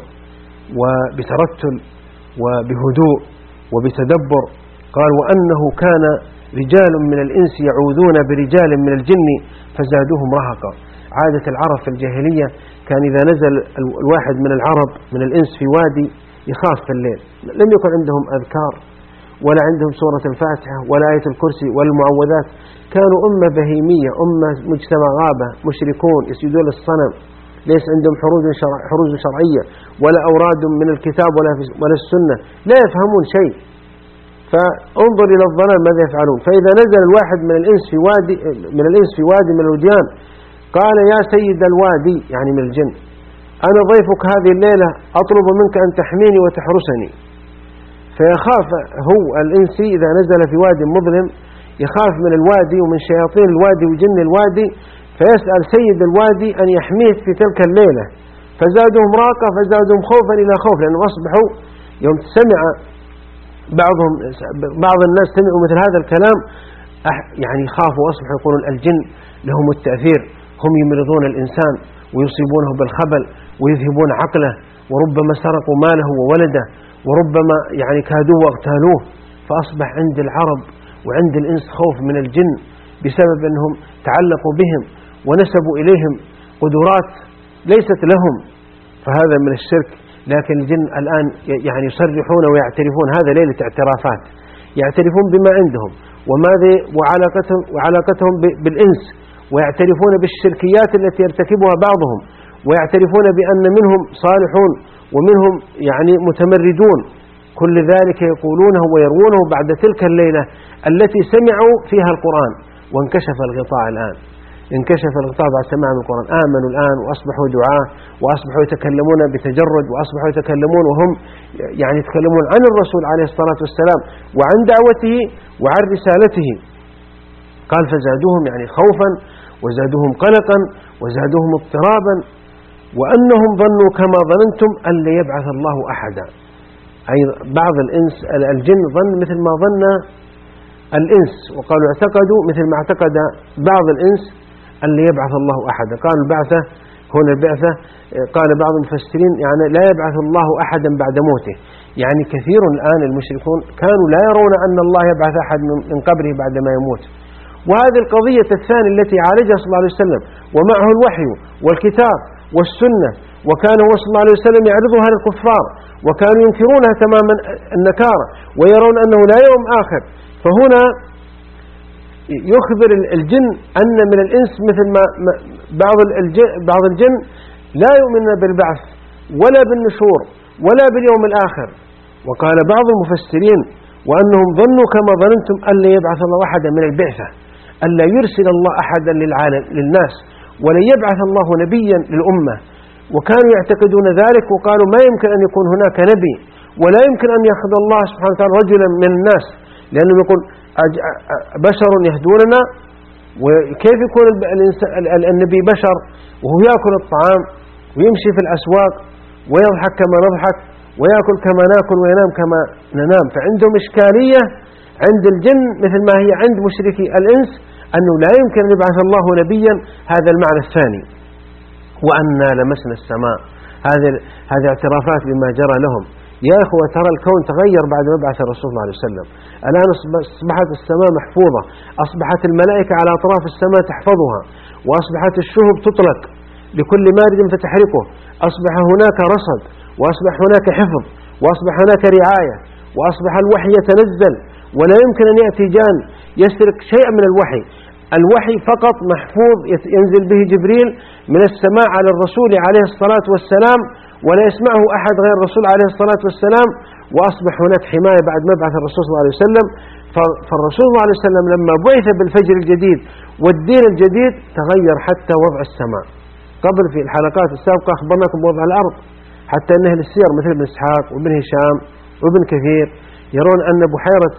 وبترتل وبهدوء وبتدبر. قال وأنه كان رجال من الإنس يعوذون برجال من الجن فزادوهم رهقا. عادة العرب في الجاهلية كان إذا نزل الواحد من العرب من الإنس في وادي يخاف في الليل، لم يكن عندهم أذكار ولا عندهم سورة الفاتحة ولا آية الكرسي ولا المعوذات، كانوا أمة بهيمية، أمة مجتمع غابة، مشركون يسجدون للصنم، ليس عندهم حروز شرع حروز شرعية ولا أوراد من الكتاب ولا ولا السنة، لا يفهمون شيء. فانظر إلى الظلام ماذا يفعلون. فإذا نزل الواحد من الإنس في وادي من الإنس في وادي من الوديان قال يا سيد الوادي، يعني من الجن، أنا ضيفك هذه الليلة أطلب منك أن تحميني وتحرسني. فيخاف هو الإنسي إذا نزل في وادي مظلم يخاف من الوادي ومن شياطين الوادي وجن الوادي، فيسأل سيد الوادي أن يحميه في تلك الليلة. فزادهم راقة فزادهم خوفا إلى خوف، لأنهم أصبحوا يوم سمع بعضهم بعض الناس سمعوا مثل هذا الكلام يعني خافوا وأصبحوا يقولون الجن لهم التأثير، هم يمرضون الإنسان ويصيبونه بالخبل ويذهبون عقله، وربما سرقوا ماله وولده، وربما يعني كادوا واغتالوه. فأصبح عند العرب وعند الإنس خوف من الجن بسبب أنهم تعلقوا بهم ونسبوا إليهم قدرات ليست لهم. فهذا من الشرك لكن الجن الآن يعني يصرحون ويعترفون، هذا ليلة اعترافات، يعترفون بما عندهم وماذا وعلاقتهم, وعلاقتهم بالإنس، ويعترفون بالشركيات التي يرتكبها بعضهم، ويعترفون بأن منهم صالحون ومنهم يعني متمردون. كل ذلك يقولونه ويروونه بعد تلك الليلة التي سمعوا فيها القرآن. وانكشف الغطاء الآن، انكشف الغطاء بعد سماع القرآن، آمنوا الآن وأصبحوا دعاة، وأصبحوا يتكلمون بتجرد، وأصبحوا يتكلمون وهم يعني يتكلمون عن الرسول عليه الصلاة والسلام وعن دعوته وعن رسالته. قال فزادوهم يعني خوفا وزادوهم قلقا وزادوهم اضطرابا، وأنهم ظنوا كما ظننتم أن لا يبعث الله أحدا. أي بعض الإنس الجن ظن مثل ما ظن الإنس، وقالوا اعتقدوا مثل ما اعتقد بعض الإنس أن لا يبعث الله أحدا. قالوا البعثة هنا البعثة، قال بعض المفسرين يعني لا يبعث الله أحدا بعد موته. يعني كثير الآن المشركون كانوا لا يرون أن الله يبعث أحد من قبره بعد ما يموت. وهذه القضية الثانية التي عالجها صلى الله عليه وسلم، ومعه الوحي والكتاب والسنة، وكان هو صلى الله عليه وسلم يعرضها للكفار، وكانوا ينكرونها تماما النكار ويرون أنه لا يوم آخر. فهنا يخبر الجن أن من الإنس مثل ما بعض الجن, بعض الجن لا يؤمن بالبعث ولا بالنشور ولا باليوم الآخر. وقال بعض المفسرين وأنهم ظنوا كما ظننتم أن لا يبعث الله أحدا من البعثة، أن لا يرسل الله أحدا للعالم للناس، ولا يبعث الله نبيا للأمة. وكانوا يعتقدون ذلك، وقالوا ما يمكن أن يكون هناك نبي، ولا يمكن أن يأخذ الله سبحانه وتعالى رجلا من الناس، لأنه يقول بشر يهدوننا، وكيف يكون النبي بشر وهو يأكل الطعام ويمشي في الأسواق ويضحك كما نضحك ويأكل كما نأكل وينام كما ننام. فعندهم إشكالية عند الجن مثل ما هي عند مشركي الإنس، أنه لا يمكن أن يبعث الله نبيا. هذا المعنى الثاني. وأنا لمسنا السماء، هذه هذه اعترافات بما جرى لهم. يا إخوة ترى الكون تغير بعد مبعث الرسول صلى الله عليه وسلم. الآن أصبحت السماء محفوظة، أصبحت الملائكة على أطراف السماء تحفظها، وأصبحت الشهب تطلق لكل مارد فتحرقه، أصبح هناك رصد، وأصبح هناك حفظ، وأصبح هناك رعاية، وأصبح الوحي يتنزل، ولا يمكن أن يأتي جان يسرق شيئا من الوحي. الوحي فقط محفوظ ينزل به جبريل من السماء على الرسول عليه الصلاة والسلام، ولا يسمعه أحد غير الرسول عليه الصلاة والسلام. وأصبح هناك حماية بعد مبعث الرسول صلى الله عليه وسلم. فالرسول صلى الله عليه وسلم لما بعث بالفجر الجديد والدين الجديد تغير حتى وضع السماء. قبل في الحلقات السابقة أخبرناكم بوضع الأرض، حتى أن أهل السير مثل ابن إسحاق وابن هشام وابن كثير يرون أن بحيرة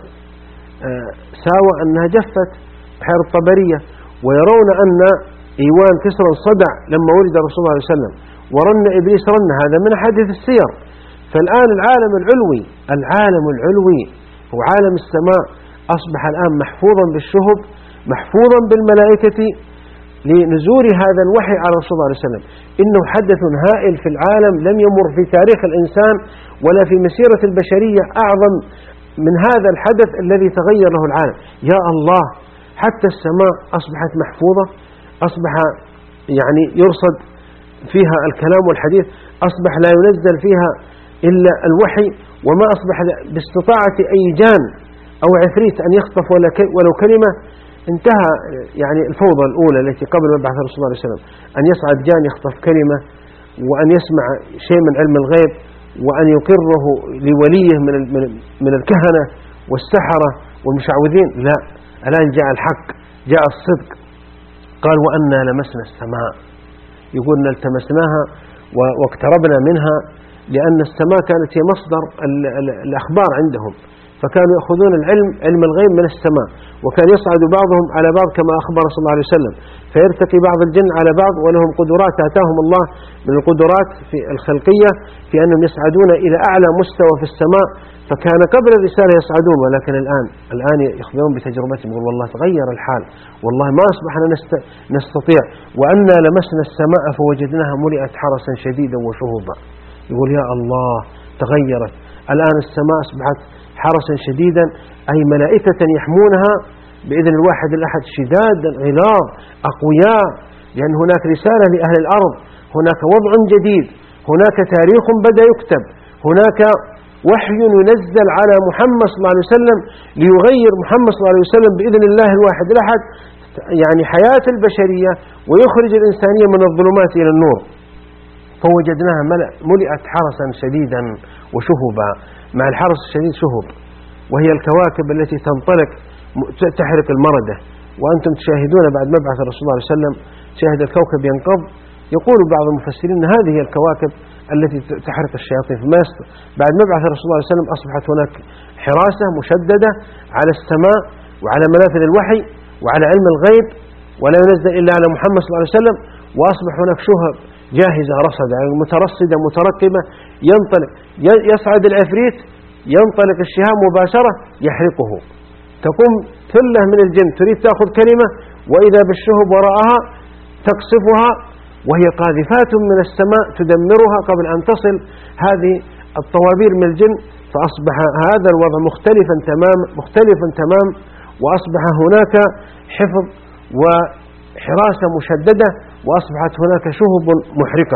ساوى أنها جفت، بحيرة طبرية، ويرون أن إيوان كسرى صدع لما ولد الرسول صلى الله عليه وسلم، ورن إبليس رن. هذا من حديث السير. فالآن العالم العلوي العالم العلوي هو عالم السماء، أصبح الآن محفوظا بالشهب، محفوظا بالملائكة لنزول هذا الوحي على الرسول صلى الله عليه وسلم. إنه حدث هائل في العالم لم يمر في تاريخ الإنسان ولا في مسيرة البشرية أعظم من هذا الحدث الذي تغير له العالم. يا الله، حتى السماء أصبحت محفوظة، أصبح يعني يرصد فيها الكلام والحديث، أصبح لا ينزل فيها إلا الوحي، وما أصبح باستطاعة أي جان أو عفريت أن يخطف ولو كلمة. انتهى يعني الفوضى الأولى التي قبل مبعث الرسول صلى الله عليه وسلم، أن يصعد جان يخطف كلمة، وأن يسمع شيء من علم الغيب، وأن يقره لوليه من من الكهنة والسحرة والمشعوذين. لا، الآن جاء الحق، جاء الصدق. قال وأنا لمسنا السماء، يقول التمسناها واقتربنا منها، لأن السماء كانت هي مصدر الأخبار عندهم، فكانوا يأخذون العلم علم الغيب من السماء، وكان يصعد بعضهم على بعض كما أخبر صلى الله عليه وسلم، فيرتقي بعض الجن على بعض، ولهم قدرات آتاهم الله من القدرات في الخلقية في أنهم يصعدون إلى أعلى مستوى في السماء. فكان قبل الرسالة يصعدون، ولكن الآن الآن يخبرون بتجربتهم، يقول والله تغير الحال، والله ما أصبحنا نستطيع. وأنا لمسنا السماء فوجدناها ملئت حرسا شديدا وشهوبا. يقول يا الله تغيرت، الآن السماء أصبحت حرسا شديدا، أي ملائكة يحمونها بإذن الواحد الأحد، شداد غلاظ أقوياء، لأن هناك رسالة لأهل الأرض، هناك وضع جديد، هناك تاريخ بدأ يكتب، هناك وحي ينزل على محمد صلى الله عليه وسلم ليغير محمد صلى الله عليه وسلم بإذن الله الواحد الأحد يعني حياة البشرية ويخرج الإنسانية من الظلمات إلى النور. فوجدناها ملئت حرسا شديدا وشهبا، مع الحرس الشديد شهب، وهي الكواكب التي تنطلق تحرق المردة. وأنتم تشاهدون بعد مبعث الرسول صلى الله عليه وسلم شاهد الكوكب ينقض، يقول بعض المفسرين أن هذه هي الكواكب التي تحرق الشياطين. بعد مبعث الرسول صلى الله عليه وسلم أصبحت هناك حراسة مشددة على السماء وعلى منافذ الوحي وعلى علم الغيب، ولا ينزل إلا على محمد صلى الله عليه وسلم. وأصبح هناك شهب جاهزة رصدة مترصدة مترقبة، ينطلق يصعد العفريت، ينطلق الشهاب مباشرة يحرقه. تقوم ثلة من الجن تريد تأخذ كلمة، وإذا بالشهب وراءها تقصفها، وهي قاذفات من السماء تدمرها قبل أن تصل هذه الطوابير من الجن. فأصبح هذا الوضع مختلفا تمام مختلفا تمام وأصبح هناك حفظ وحراسة مشددة، وأصبحت هناك شهب محرقة.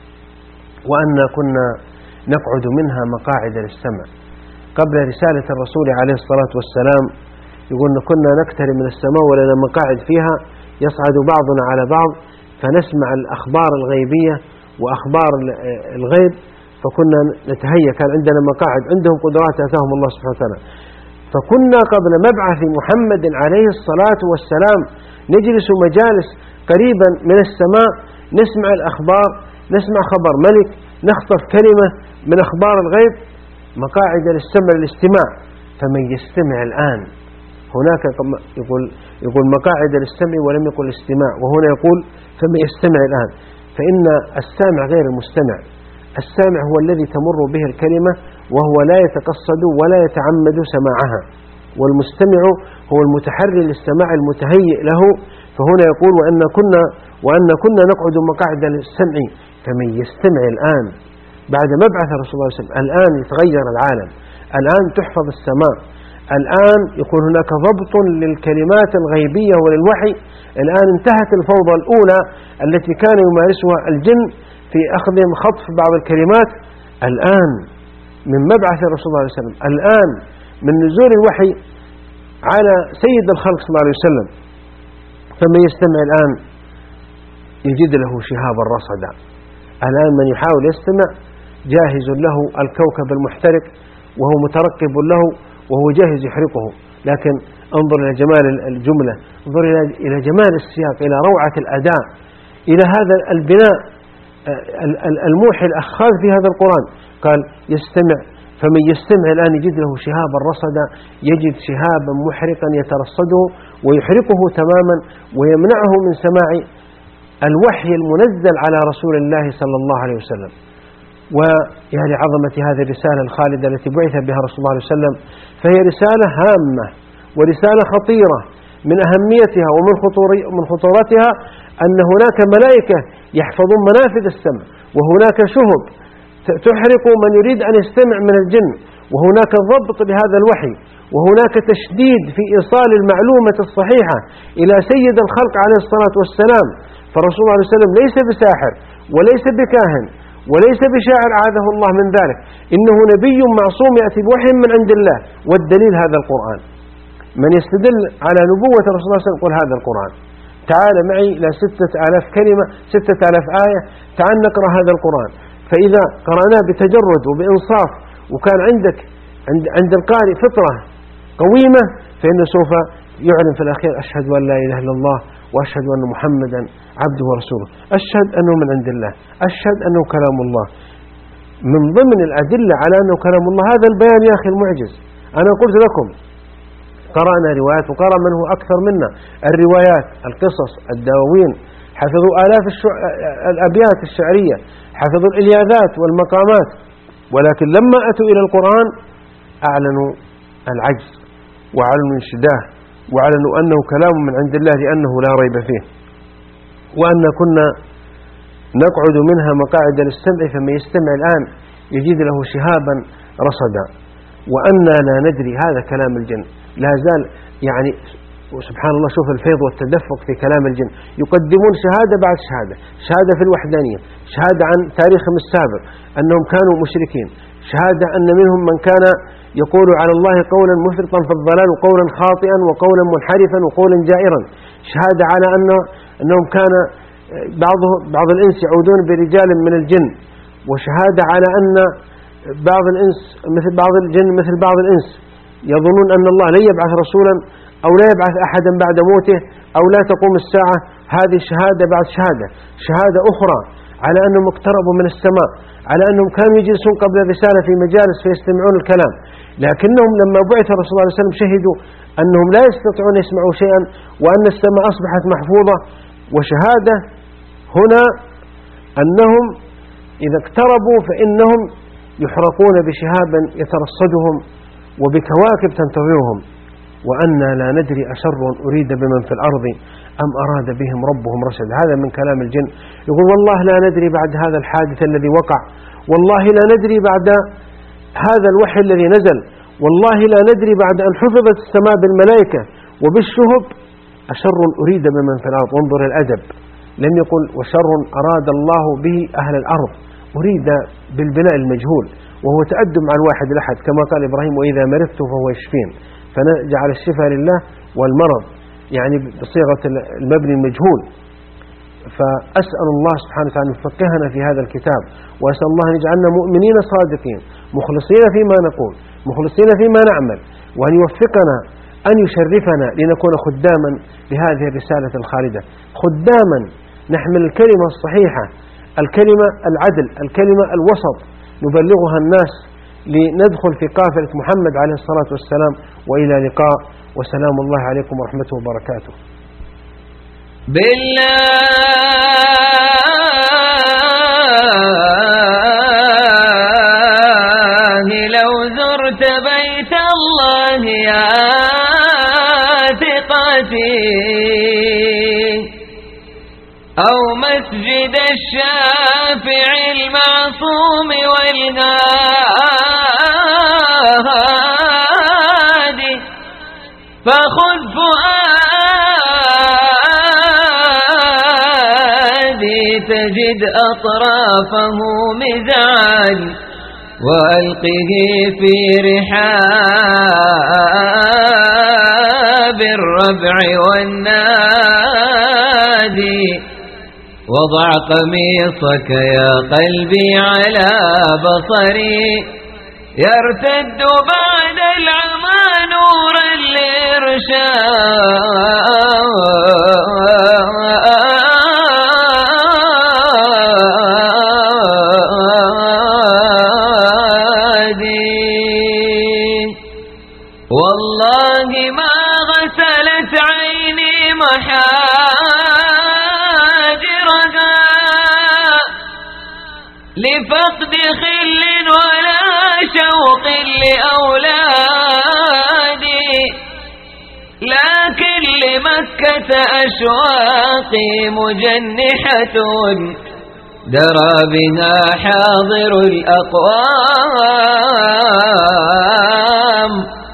وأن كنا نقعد منها مقاعد للسمع. قبل رسالة الرسول عليه الصلاة والسلام يقول كنا نقترب من السماء ولنا مقاعد فيها يصعد بعضنا على بعض فنسمع الأخبار الغيبية وأخبار الغيب، فكنا نتهيأ، كان عندنا مقاعد، عندهم قدرات آتاهم الله سبحانه وتعالى. فكنا قبل مبعث محمد عليه الصلاة والسلام نجلس مجالس قريبا من السماء، نسمع الأخبار، نسمع خبر ملك، نخطف كلمة من أخبار الغيب، مقاعد للسمع الاستماع. فمن يستمع الآن، هناك يقول يقول مقاعد للسمع ولم يقل استماع، وهنا يقول فمن يستمع الآن. فإن السامع غير المستمع. السامع هو الذي تمر به الكلمة وهو لا يتقصد ولا يتعمد سماعها، والمستمع هو المتحري للسماع المتهيئ له. فهنا يقول وأن كنا وأن كنا نقعد مقاعد للسمع فمن يستمع الآن. بعد مبعث الرسول صلى الله عليه وسلم الآن يتغير العالم، الآن تحفظ السماء، الآن يكون هناك ضبط للكلمات الغيبية وللوحي. الآن انتهت الفوضى الأولى التي كان يمارسها الجن في أخذهم خطف بعض الكلمات. الآن من مبعث الرسول صلى الله عليه وسلم، الآن من نزول الوحي على سيد الخلق صلى الله عليه وسلم، فمن يستمع الآن يجد له شهابا رصدا. الآن من يحاول يستمع جاهز له الكوكب المحترق وهو مترقب له وهو جاهز يحرقه. لكن انظر إلى جمال الجملة، انظر إلى جمال السياق، إلى روعة الأداء، إلى هذا البناء الموحي الأخاذ في هذا القرآن. قال يستمع، فمن يستمع الآن يجد له شهابا رصدا، يجد شهابا محرقا يترصده ويحرقه تماما ويمنعه من سماع الوحي المنزل على رسول الله صلى الله عليه وسلم. ويا لعظمة هذه الرسالة الخالدة التي بعث بها رسول الله عليه وسلم، فهي رسالة هامة ورسالة خطيرة. من أهميتها ومن خطورتها أن هناك ملائكة يحفظون منافذ السمع، وهناك شهب تحرق من يريد أن يستمع من الجن، وهناك ضبط بهذا الوحي، وهناك تشديد في إيصال المعلومة الصحيحة إلى سيد الخلق عليه الصلاة والسلام. فالرسول صلى الله عليه وسلم ليس بساحر وليس بكاهن وليس بشاعر عاذه الله من ذلك، إنه نبي معصوم يأتي بوحي من عند الله، والدليل هذا القرآن. من يستدل على نبوة الرسول صلى الله عليه وسلم يقول هذا القرآن. تعال معي إلى ستة آلاف كلمة، ستة آلاف آية، تعال نقرأ هذا القرآن. فإذا قرأناه بتجرد وبإنصاف، وكان عندك عند عند القارئ فطرة قويمة، فإنه سوف يعلن في الأخير أشهد أن لا إله إلا الله وأشهد أن محمدا عبده ورسوله، أشهد أنه من عند الله، أشهد أنه كلام الله. من ضمن الأدلة على أنه كلام الله هذا البيان يا أخي المعجز. أنا قلت لكم قرأنا روايات وقرأ من هو أكثر منا الروايات، القصص، الدواوين، حفظوا آلاف الشع... الأبيات الشعرية، حفظوا الإلياذات والمقامات، ولكن لما أتوا إلى القرآن أعلنوا العجز وأعلنوا الانشداه وأعلنوا أنه كلام من عند الله لأنه لا ريب فيه. وأن كنا نقعد منها مقاعد للسمع فمن يستمع الآن يجد له شهابا رصدا. وأننا لا ندري، هذا كلام الجن لا زال يعني وسبحان الله شوف الفيض والتدفق في كلام الجن، يقدمون شهادة بعد شهادة، شهادة في الوحدانية، شهادة عن تاريخهم السابق أنهم كانوا مشركين، شهادة أن منهم من كان يقول على الله قولا مفرطا في الضلال وقولا خاطئا وقولا منحرفا وقولا جائرا، شهادة على أنه أنهم كان بعضه بعض الإنس يعودون برجال من الجن، وشهادة على أن بعض الإنس مثل بعض الجن مثل بعض الإنس يظنون أن الله لا يبعث رسولا أو لا يبعث أحدا بعد موته أو لا تقوم الساعة. هذه شهادة بعد شهادة. شهادة أخرى على أنهم اقتربوا من السماء، على أنهم كانوا يجلسون قبل الرسالة في مجالس فيستمعون الكلام، لكنهم لما بعث الرسول صلى الله عليه وسلم شهدوا أنهم لا يستطيعون يسمعوا شيئا وأن السماء أصبحت محفوظة. وشهادة هنا أنهم إذا اقتربوا فإنهم يحرقون بشهاب يترصدهم وبكواكب تنتظرهم، وأنا لا ندري أشر أريد بمن في الأرض أم أراد بهم ربهم رشد. هذا من كلام الجن. يقول والله لا ندري بعد هذا الحادث الذي وقع، والله لا ندري بعد هذا الوحي الذي نزل، والله لا ندري بعد أن حفظت السماء بالملائكة وبالشهب أشر أريد بمن في الأرض. وانظر الأدب، لم يقل وشر أراد الله به أهل الأرض، أريد بالبناء المجهول، وهو تأدب مع الواحد الأحد كما قال إبراهيم وإذا مرضت فهو يشفين، فنجعل الشفاء لله والمرض يعني بصيغة المبني المجهول. فأسأل الله سبحانه وتعالى أن يفقهنا في هذا الكتاب، وأسأل الله أن يجعلنا مؤمنين صادقين مخلصين فيما نقول مخلصين فيما نعمل، وأن يوفقنا أن يشرفنا لنكون خداما لهذه الرسالة الخالدة، خداما نحمل الكلمة الصحيحة، الكلمة العدل، الكلمة الوسط، نبلغها الناس لندخل في قافلة محمد عليه الصلاة والسلام. وإلى لقاء، وسلام الله عليكم ورحمته وبركاته. بالله لو زرت بيت الله يا ثقتي أو مسجد الشافع المعصوم والهادي، فخذ فؤادي تجد أطرافه مزعاج، وألقه في رحاب الربع والنادي، وضع قميصك يا قلبي على بصري، يرتد بعد العمى نورا للإرشاد. والله ما غسلت عيني محاجرها لفقد خل ولا شوق لأولادي، لكن لمكة أشواقي مجنحة درى بها حاضر الأقوام.